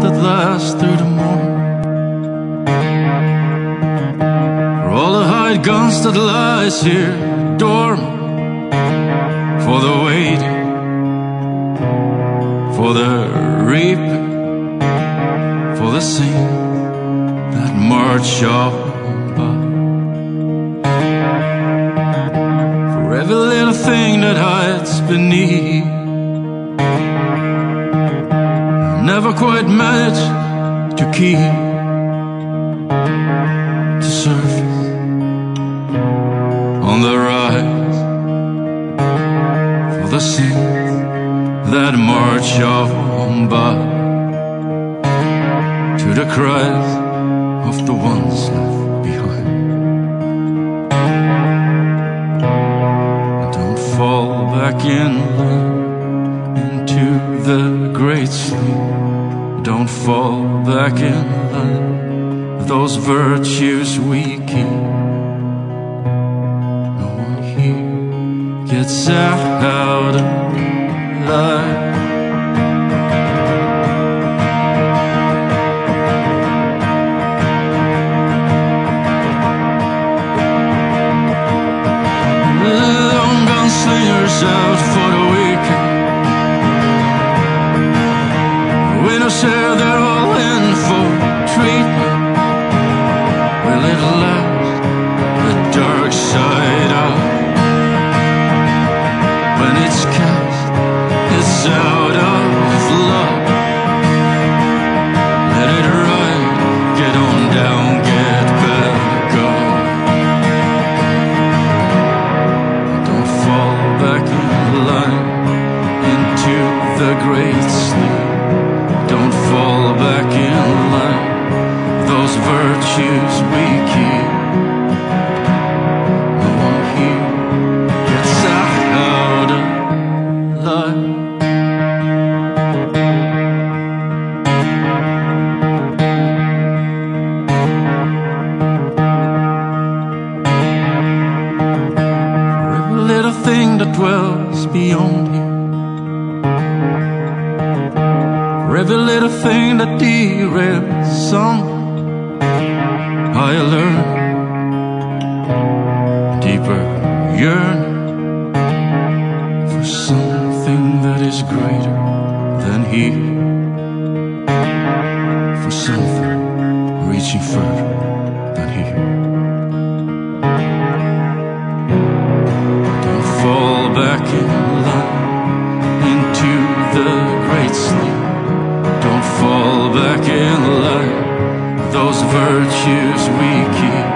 that lasts through the morning, for all the hired guns that lies here dormant, for the waiting, for the reaping, for the singing that march on by, for every little thing that hides beneath, never quite managed to keep the surface on the rise, for the sins that march on by, to the cries of the ones left behind. Don't fall back in line into the great sleep. Don't fall back in line with those virtues we keep. No one here gets out alive. Long gunslingers out for the weekend, winners share their all in for treatment. Will it last the dark side out? When it's cast, it's out of love. Let it ride, get on down, get back up. Don't fall back in line into the great sleep. Don't fall back in line, those virtues we keep. No one here gets out alive. For every little thing that dwells beyond here, for every little thing that derails some, I learn deeper yearning for something that is greater than here, for something reaching further than here. Don't fall back in line into the great sleep. Don't fall back in line, those virtues we keep.